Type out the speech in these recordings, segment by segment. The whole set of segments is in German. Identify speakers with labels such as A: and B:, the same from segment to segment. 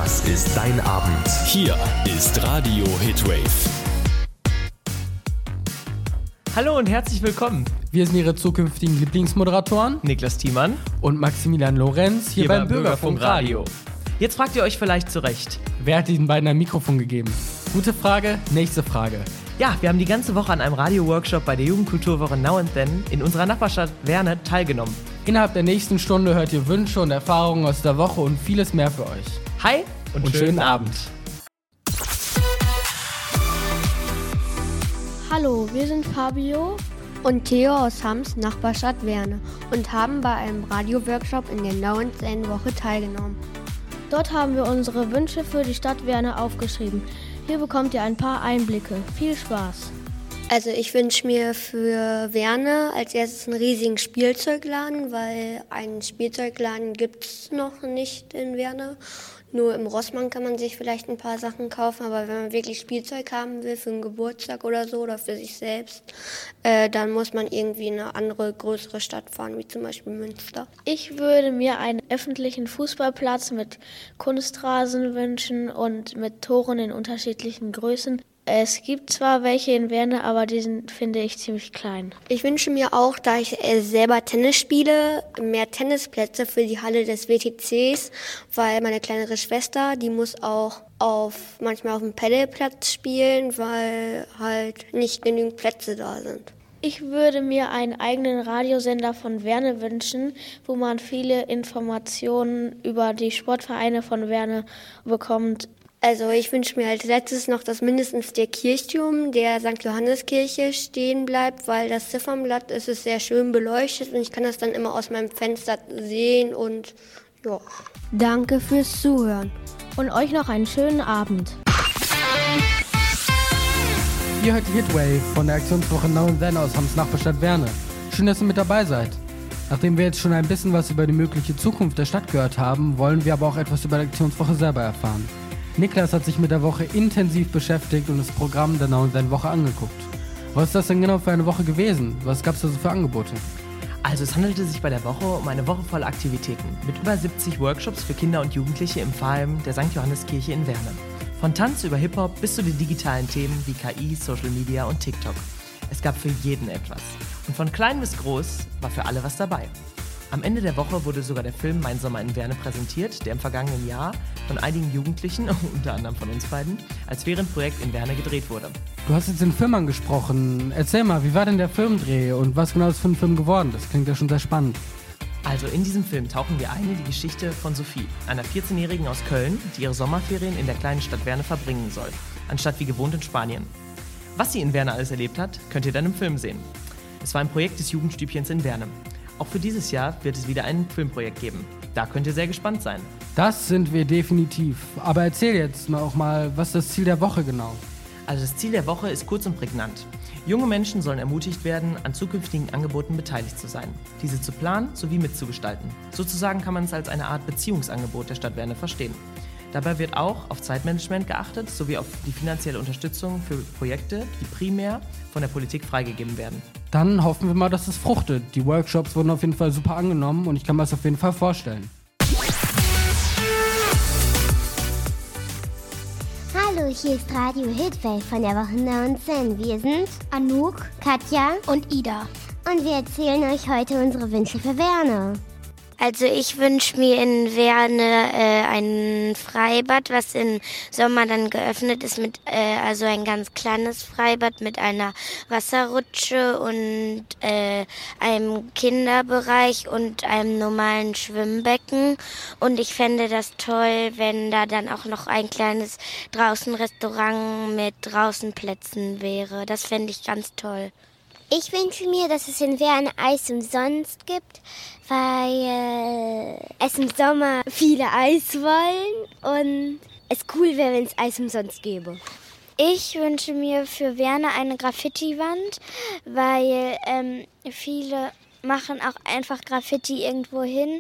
A: Das ist dein Abend.
B: Hier ist Radio Hitwave.
C: Hallo und herzlich willkommen.
D: Wir sind Ihre zukünftigen Lieblingsmoderatoren
C: Niklas Thiemann
D: und Maximilian Lorenz hier beim Bürgerfunk Radio.
C: Jetzt fragt ihr euch vielleicht zurecht:
D: Wer hat diesen beiden ein Mikrofon gegeben? Gute Frage, nächste Frage.
C: Ja, wir haben die ganze Woche an einem Radio-Workshop bei der Jugendkulturwoche Now & Then in unserer Nachbarstadt Werne teilgenommen.
D: Innerhalb der nächsten Stunde hört ihr Wünsche und Erfahrungen aus der Woche und vieles mehr für euch.
C: Hi und schönen Abend.
E: Hallo, wir sind Fabio und Theo aus Hams, Nachbarstadt Werne, und haben bei einem Radio-Workshop in der Now & Then Woche teilgenommen. Dort haben wir unsere Wünsche für die Stadt Werne aufgeschrieben. Hier bekommt ihr ein paar Einblicke. Viel Spaß!
F: Also ich wünsche mir für Werne als erstes einen riesigen Spielzeugladen, weil einen Spielzeugladen gibt es noch nicht in Werne. Nur im Rossmann kann man sich vielleicht ein paar Sachen kaufen, aber wenn man wirklich Spielzeug haben will für einen Geburtstag oder so oder für sich selbst, dann muss man irgendwie in eine andere, größere Stadt fahren, wie zum Beispiel Münster.
E: Ich würde mir einen öffentlichen Fußballplatz mit Kunstrasen wünschen und mit Toren in unterschiedlichen Größen. Es gibt zwar welche in Werne, aber die sind, finde ich, ziemlich klein.
F: Ich wünsche mir auch, da ich selber Tennis spiele, mehr Tennisplätze für die Halle des WTCs, weil meine kleinere Schwester, die muss auch manchmal auf dem Paddelplatz spielen, weil halt nicht genügend Plätze da sind.
E: Ich würde mir einen eigenen Radiosender von Werne wünschen, wo man viele Informationen über die Sportvereine von Werne bekommt.
F: Also ich wünsche mir als letztes noch, dass mindestens der Kirchturm der St. Johanneskirche stehen bleibt, weil das Ziffernblatt ist sehr schön beleuchtet und ich kann das dann immer aus meinem Fenster sehen und ja.
E: Danke fürs Zuhören und euch noch einen schönen Abend.
D: Ihr hört die Hitwave von der Aktionswoche Now & Then aus Hams Nachbarstadt Werne. Schön, dass ihr mit dabei seid. Nachdem wir jetzt schon ein bisschen was über die mögliche Zukunft der Stadt gehört haben, wollen wir aber auch etwas über die Aktionswoche selber erfahren. Niklas hat sich mit der Woche intensiv beschäftigt und das Programm der Now & Then Woche angeguckt. Was ist das denn genau für eine Woche gewesen? Was gab es da so für Angebote?
C: Also es handelte sich bei der Woche um eine Woche voller Aktivitäten mit über 70 Workshops für Kinder und Jugendliche im Pfarrheim der St. Johanneskirche in Werne. Von Tanz über Hip-Hop bis zu den digitalen Themen wie KI, Social Media und TikTok. Es gab für jeden etwas. Und von klein bis groß war für alle was dabei. Am Ende der Woche wurde sogar der Film Mein Sommer in Werne präsentiert, der im vergangenen Jahr von einigen Jugendlichen, unter anderem von uns beiden, als Ferienprojekt in Werne gedreht wurde.
D: Du hast jetzt den Film angesprochen. Erzähl mal, wie war denn der Filmdreh und was genau ist für ein Film geworden? Das klingt ja schon sehr spannend.
C: Also in diesem Film tauchen wir ein in die Geschichte von Sophie, einer 14-Jährigen aus Köln, die ihre Sommerferien in der kleinen Stadt Werne verbringen soll, anstatt wie gewohnt in Spanien. Was sie in Werne alles erlebt hat, könnt ihr dann im Film sehen. Es war ein Projekt des Jugendstübchens in Werne. Auch für dieses Jahr wird es wieder ein Filmprojekt geben. Da könnt ihr sehr gespannt sein.
D: Das sind wir definitiv. Aber erzähl jetzt noch mal, was ist das Ziel der Woche genau?
C: Also das Ziel der Woche ist kurz und prägnant. Junge Menschen sollen ermutigt werden, an zukünftigen Angeboten beteiligt zu sein, diese zu planen sowie mitzugestalten. Sozusagen kann man es als eine Art Beziehungsangebot der Stadt Werne verstehen. Dabei wird auch auf Zeitmanagement geachtet, sowie auf die finanzielle Unterstützung für Projekte, die primär von der Politik freigegeben werden.
D: Dann hoffen wir mal, dass es fruchtet. Die Workshops wurden auf jeden Fall super angenommen und ich kann mir das auf jeden Fall vorstellen.
G: Hallo, hier ist Radio Hitwave von der Woche Now & Then. Wir sind Anouk, Katja und Ida. Und wir erzählen euch heute unsere Wünsche für Werne.
H: Also ich wünsche mir in Werne ein Freibad, was im Sommer dann geöffnet ist, mit also ein ganz kleines Freibad mit einer Wasserrutsche und einem Kinderbereich und einem normalen Schwimmbecken. Und ich fände das toll, wenn da dann auch noch ein kleines Draußenrestaurant mit Draußenplätzen wäre. Das fände ich ganz toll.
G: Ich wünsche mir, dass es in Werne Eis umsonst gibt, weil es im Sommer viele Eis wollen und es cool wäre, wenn es Eis umsonst gäbe.
H: Ich wünsche mir für Werne eine Graffiti-Wand, weil viele
G: machen auch einfach Graffiti irgendwo hin.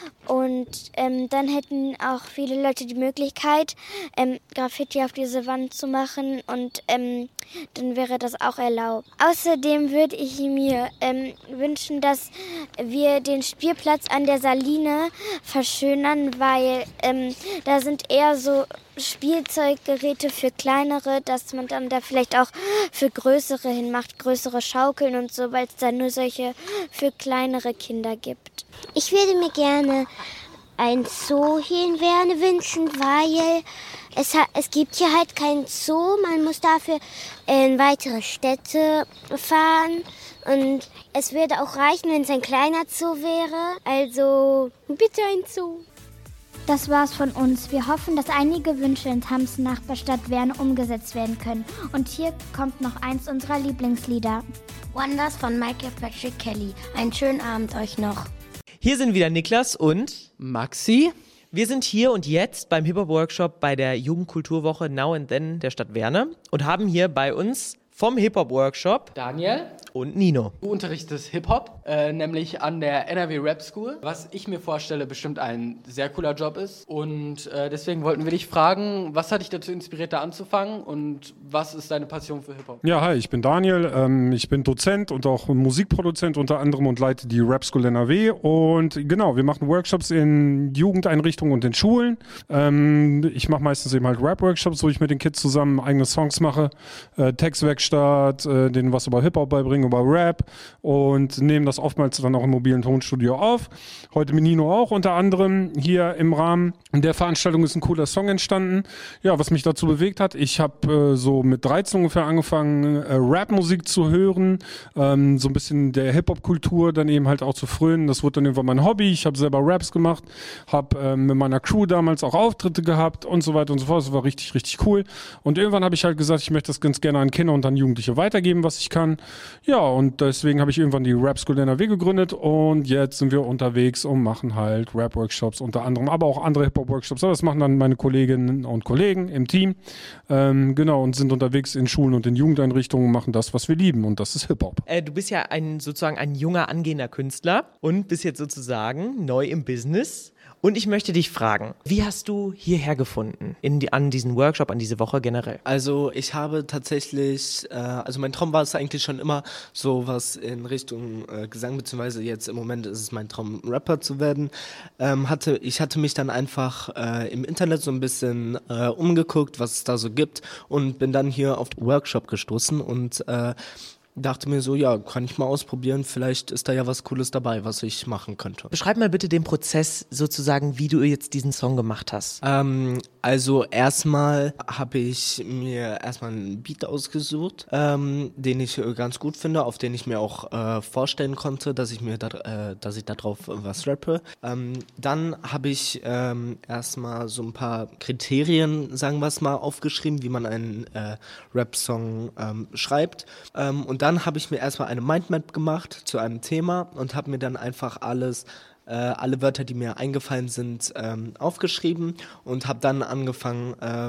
G: Und dann hätten auch viele Leute die Möglichkeit, Graffiti auf diese Wand zu machen und dann wäre das auch erlaubt. Außerdem würde ich mir wünschen, dass wir den Spielplatz an der Saline verschönern, weil da sind eher so Spielzeuggeräte für kleinere, dass man dann da vielleicht auch für größere hinmacht, größere Schaukeln und so, weil es da nur solche für kleinere Kinder gibt.
A: Ich würde mir gerne ein Zoo hier in Werne wünschen, weil es gibt hier halt kein Zoo. Man muss dafür in weitere Städte fahren. Und es würde auch reichen, wenn es ein kleiner Zoo wäre. Also bitte ein Zoo.
I: Das war's von uns. Wir hoffen, dass einige Wünsche in Thams Nachbarstadt Werne umgesetzt werden können. Und hier kommt noch eins unserer Lieblingslieder.
H: Wonders von Michael Patrick Kelly. Einen schönen Abend euch noch.
C: Hier sind wieder Niklas und
D: Maxi.
C: wir sind hier und jetzt beim Hip-Hop-Workshop bei der Jugendkulturwoche Now and Then der Stadt Werne und haben hier bei uns vom Hip-Hop-Workshop
D: Daniel.
C: und Nino.
D: Du unterrichtest Hip-Hop, nämlich an der NRW Rap School, was ich mir vorstelle, bestimmt ein sehr cooler Job ist. Und deswegen wollten wir dich fragen, was hat dich dazu inspiriert, da anzufangen und was ist deine Passion für Hip-Hop?
J: Ja, hi, ich bin Daniel, ich bin Dozent und auch Musikproduzent unter anderem und leite die Rap School NRW. Und genau, wir machen Workshops in Jugendeinrichtungen und in Schulen. Ich mache meistens eben halt Rap-Workshops, wo ich mit den Kids zusammen eigene Songs mache, Textwerkstatt, denen was über Hip-Hop beibringen, über Rap und nehmen das oftmals dann auch im mobilen Tonstudio auf. Heute mit Nino auch unter anderem. Hier im Rahmen der Veranstaltung ist ein cooler Song entstanden. Ja, was mich dazu bewegt hat, ich habe so mit 13 ungefähr angefangen, Rap-Musik zu hören, so ein bisschen der Hip-Hop-Kultur dann eben halt auch zu frönen. Das wurde dann irgendwann mein Hobby. Ich habe selber Raps gemacht, habe mit meiner Crew damals auch Auftritte gehabt und so weiter und so fort. Das war richtig, richtig cool. Und irgendwann habe ich halt gesagt, ich möchte das ganz gerne an Kinder und an Jugendliche weitergeben, was ich kann. Ja, und deswegen habe ich irgendwann die Rap School NRW gegründet und jetzt sind wir unterwegs und machen halt Rap-Workshops unter anderem, aber auch andere Hip-Hop-Workshops. Aber das machen dann meine Kolleginnen und Kollegen im Team. Genau, und sind unterwegs in Schulen und in Jugendeinrichtungen und machen das, was wir lieben, und das ist Hip-Hop.
C: Du bist ja sozusagen ein junger, angehender Künstler und bist jetzt sozusagen neu im Business. Und ich möchte dich fragen, wie hast du hierher gefunden, an diesen Workshop, an diese Woche generell?
K: Also ich habe tatsächlich, mein Traum war es eigentlich schon immer, sowas in Richtung Gesang, beziehungsweise jetzt im Moment ist es mein Traum, Rapper zu werden. Ich hatte mich dann einfach im Internet so ein bisschen umgeguckt, was es da so gibt, und bin dann hier auf den Workshop gestoßen und dachte mir so, ja, kann ich mal ausprobieren, vielleicht ist da ja was Cooles dabei, was ich machen könnte.
C: Beschreib mal bitte den Prozess sozusagen, wie du jetzt diesen Song gemacht hast.
K: Also erstmal habe ich mir erstmal einen Beat ausgesucht, den ich ganz gut finde, auf den ich mir auch vorstellen konnte, dass ich da drauf was rappe. Dann habe ich erstmal so ein paar Kriterien, sagen wir es mal, aufgeschrieben, wie man einen Rap-Song schreibt. Und dann habe ich mir erstmal eine Mindmap gemacht zu einem Thema und habe mir dann einfach alle Wörter, die mir eingefallen sind, aufgeschrieben und habe dann angefangen,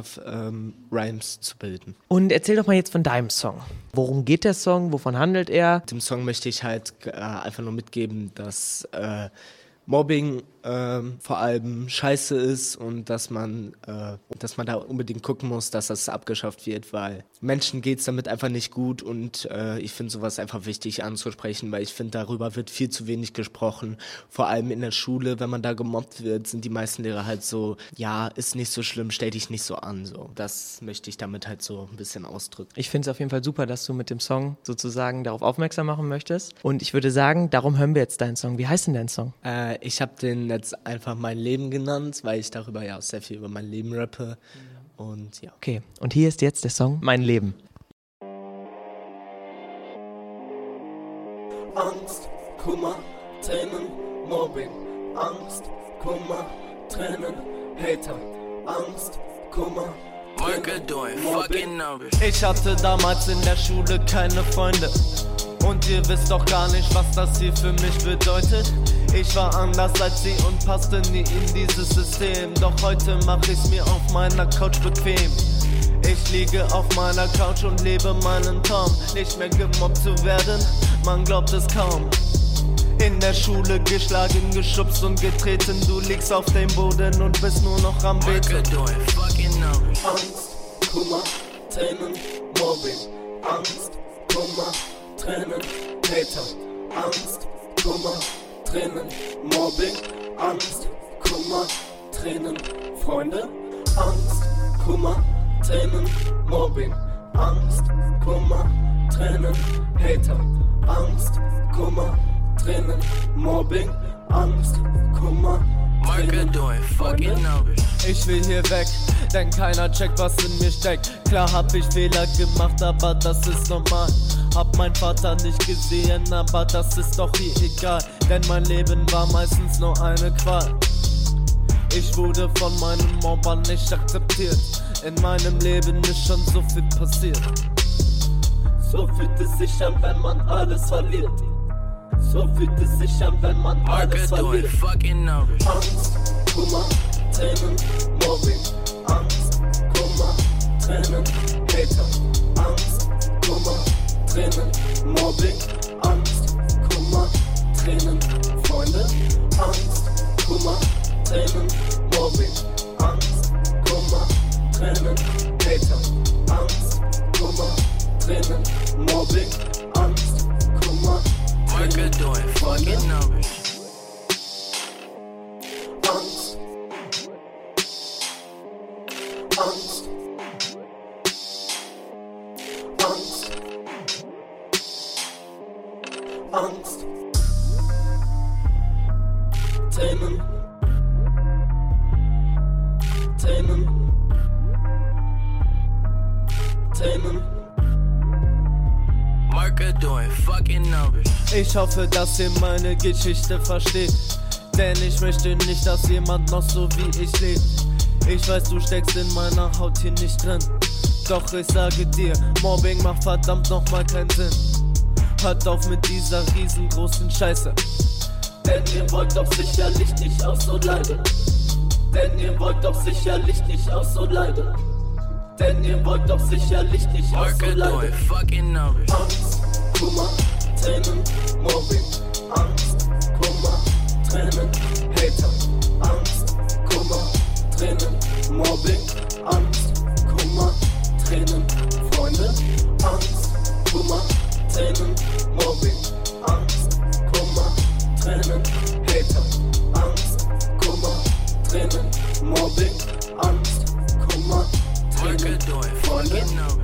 K: Rhymes zu bilden.
C: Und erzähl doch mal jetzt von deinem Song. Worum geht der Song? Wovon handelt er?
K: Dem Song möchte ich halt einfach nur mitgeben, dass Mobbing vor allem scheiße ist und dass man da unbedingt gucken muss, dass das abgeschafft wird, weil Menschen geht's damit einfach nicht gut, und ich finde sowas einfach wichtig anzusprechen, weil ich finde, darüber wird viel zu wenig gesprochen. Vor allem in der Schule, wenn man da gemobbt wird, sind die meisten Lehrer halt so, ja, ist nicht so schlimm, stell dich nicht so an. So. Das möchte ich damit halt so ein bisschen ausdrücken.
C: Ich finde es auf jeden Fall super, dass du mit dem Song sozusagen darauf aufmerksam machen möchtest. Und ich würde sagen, darum hören wir jetzt deinen Song. Wie heißt denn dein Song?
K: Ich habe den jetzt einfach Mein Leben genannt, weil ich darüber ja auch sehr viel über mein Leben rappe. Und ja.
C: Okay, und hier ist jetzt der Song Mein Leben.
L: Angst, Kummer, Tränen, Mobbing. Angst, Kummer, Tränen, Hater. Angst, Kummer, Mobbing. Ich hatte damals in der Schule keine Freunde. Und ihr wisst doch gar nicht, was das hier für mich bedeutet. Ich war anders als sie und passte nie in dieses System. Doch heute mach ich's mir auf meiner Couch bequem. Ich liege auf meiner Couch und lebe meinen Traum. Nicht mehr gemobbt zu werden, man glaubt es kaum.
M: In der Schule geschlagen, geschubst und getreten. Du liegst auf dem Boden und bist nur noch am Beten.
L: Angst, Kummer, Tränen, Mobbing. Angst, Kummer, Tränen, Hater. Angst, Kummer, Tränen, Mobbing. Angst, Kummer, Tränen, Freunde. Angst, Kummer, Tränen, Mobbing. Angst, Kummer, Tränen, Hater. Angst, Kummer, Tränen, Mobbing. Angst, Kummer, Tränen, Freunde.
M: Ich will hier weg, denn keiner checkt, was in mir steckt. Klar hab ich Fehler gemacht, aber das ist normal. Hab mein Vater nicht gesehen, aber das ist doch hier egal. Denn mein Leben war meistens nur eine Qual. Ich wurde von meinen Mobbern nicht akzeptiert. In meinem Leben ist schon so viel passiert.
L: So fühlt es sich an, wenn man alles verliert. So fühlt es sich an, wenn man alles verliert. Angst, Kummer, Tränen, Mobbing. Angst, Kummer, Tränen, Hater. Angst, Kummer, Tränen, Mobbing. Angst, Kummer, Tränen, Freunde. Angst, Kummer, Tränen, Mobbing. Angst, Kummer, Tränen, Hater. Angst, Kummer, Tränen, Mobbing. Angst, Kummer, Tränen, Freunde. Angst, Angst, Angst, Angst, Tränen, Tränen, Tränen.
M: Ich hoffe, dass ihr meine Geschichte versteht. Denn ich möchte nicht, dass jemand noch so wie ich lebt. Ich weiß, du steckst in meiner Haut hier nicht drin. Doch ich sage dir, Mobbing macht verdammt nochmal keinen Sinn. Hört auf mit dieser riesengroßen Scheiße.
L: Denn ihr wollt doch sicherlich nicht auch so leiden. Denn ihr wollt doch sicherlich nicht auch so leiden. Denn ihr wollt doch sicherlich nicht auch so leiden. Angst, Kummer, Tränen, Mobbing. Angst, Kummer, Tränen, Hater. Angst, Kummer, Tränen, Mobbing. Angst, Kummer, Tränen, Freunde. Angst, Kummer, Tränen, Mobbing. Angst, Kummer, Tränen, Hater. Angst, Kummer, Tränen, Mobbing. Angst, Kummer, Tränen, Freunde.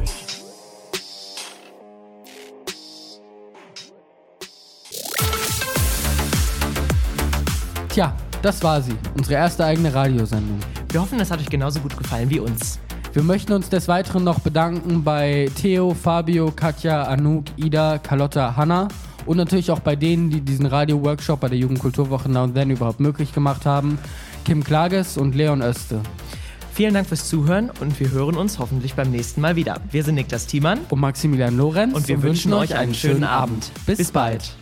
D: Tja, das war sie, unsere erste eigene Radiosendung.
C: Wir hoffen, es hat euch genauso gut gefallen wie uns.
D: Wir möchten uns des Weiteren noch bedanken bei Theo, Fabio, Katja, Anouk, Ida, Carlotta, Hanna und natürlich auch bei denen, die diesen Radio-Workshop bei der Jugendkulturwoche Now & Then überhaupt möglich gemacht haben, Kim Klages und Leon Öste.
C: Vielen Dank fürs Zuhören und wir hören uns hoffentlich beim nächsten Mal wieder. Wir sind Niklas Thiemann
D: und Maximilian Lorenz
C: und wir wünschen euch einen schönen Abend.
D: Bis bald.